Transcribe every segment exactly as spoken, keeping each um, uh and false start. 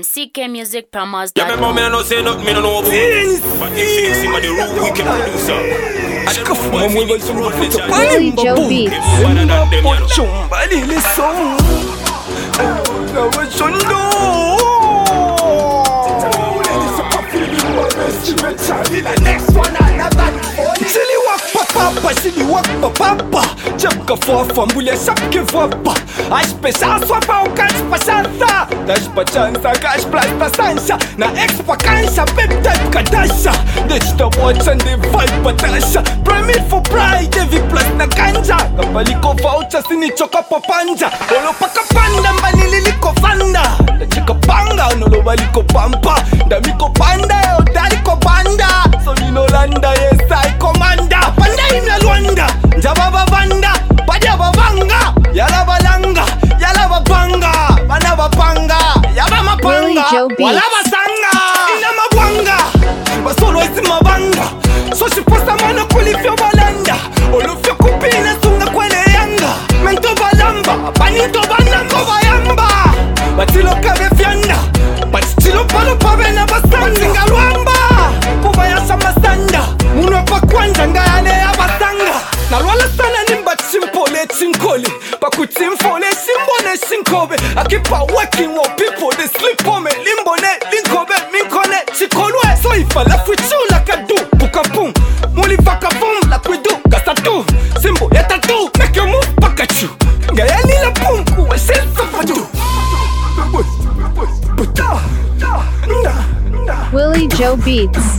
C K Music Promos. Yeah, remember me, I don't say nothing, me no know about it. But if you see my the root wicked producer, I don't know why you need to run the channel. Willie Joe Beats. You're better than them, you know. Chumbalile song. Now what you do? Next one, another. Silly walk papa, silly walk papa. Chapka for fambulia sapke vapa. As pesa swapa o cash pasasa. Dash pachansa, cash plasta sansa. Na expa cansa, pep type kadasha. That's the watch and the vibe patasha. Primate for pride, every plus na ganja. Kapaliko voucher, sini choka papanja. Olo paka panda, mbaliliko fanda. Da chika panga, nolo baliko pampa. Da miko panda, yo daliko banda. So ni no landa, yes I commander. Panda ina luanda, jababa banda. Badia babanga, yala balanga, yala babanga, bana babanga, yaba mapanga, wala basanga, ina mabwanga, basolo esi mabanga. So she posta mana kulifyo balanda, olufyo kupina sunga kwele yanga. Mento balamba, panito banango bayamba. Batilo kabe fianda, batilo palo pabe na basanga. Singa luamba, kubaya samasanda, muno pa kwanja ngayane ya basanga. Na lwala sana nimba chimpole chinkoli. Baku chimfone shimbone shinkobe. I keep on working on people, they sleep on me. Limbone, linkobe, minkone, chikolwe. So if I left with you like I do, puka boom. Muli faka boom, like we do, gasa do. Simbo, yeta do, make your move, pakachu. Gaya lila boom, kuwa shensa fadu. Willie Joe Beats.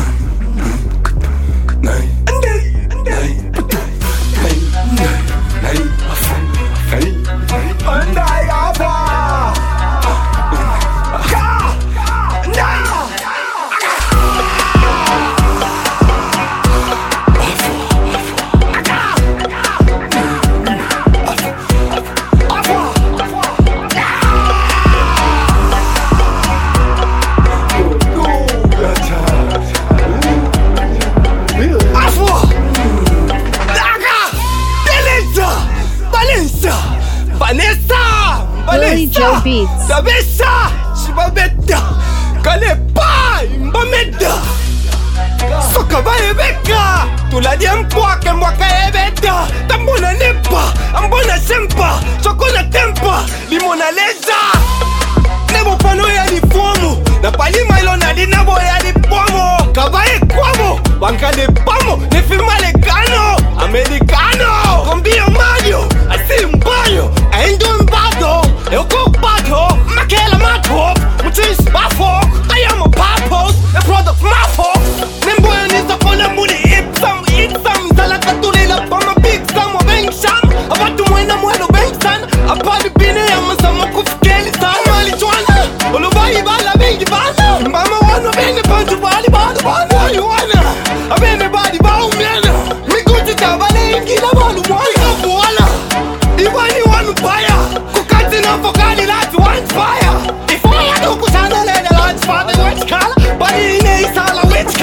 Willie Joe Beats. Sabesa, shibabeda, kalepa, mbameda. Soka baebeka, tuladia mpwake mwaka ebeda. Tambona nepa, ambona sempa, chokona tempa, limona leza. Nebo pano ya ni fomo, na palima ilona di nabo ya ni pomo. Kabaye kwamo, bankade pamo, nefimale kano, americano. Kombio mayo, asi mbayo, aindo mbado. Eu culpado, Makela Mato, Mutis Bafo, I am a purpose, a product Mafo. Nimbo is a Polamudi, eat some, eat some, Talakatulila, Pama Big Sam, or Bank Sham, about to win a Muelo Bankson, a party Bine, and some of Kelly, Samali Juana, Ulubai Bala, Baby Bana, Mama wanna bang the bunch of Bali Bala, you wanna, a baby body bow man, me go to Tabale, Gila Balu, Walla, Iwan, you want to buy her. For God, that's one fire. If I had to put on a leather launch for the which color, but it is all a which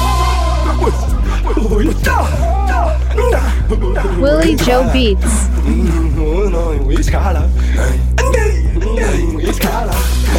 color. Willie Joe Beats. Which color? Which color?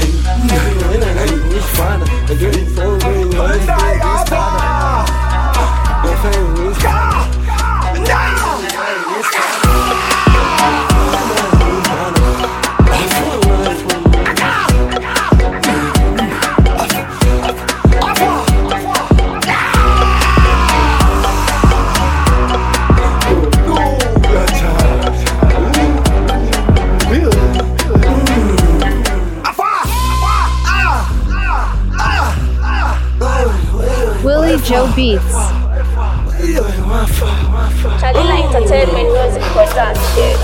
Willie Joe Beats. Chalina Entertainment Music Production.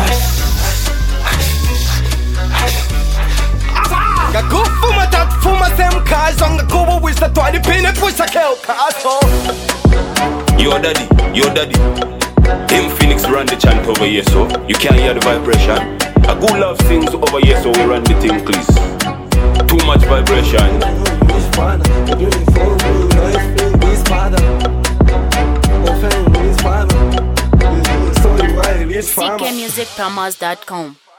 Go fuma that fuma them cars on the cover with the twenty penny push a kill castle. Your daddy, your daddy. Him Phoenix run the chant over here, so you can't hear the vibration. A good love sings over here, so we run the thing, please. Too much vibration. C K Music Promos dot com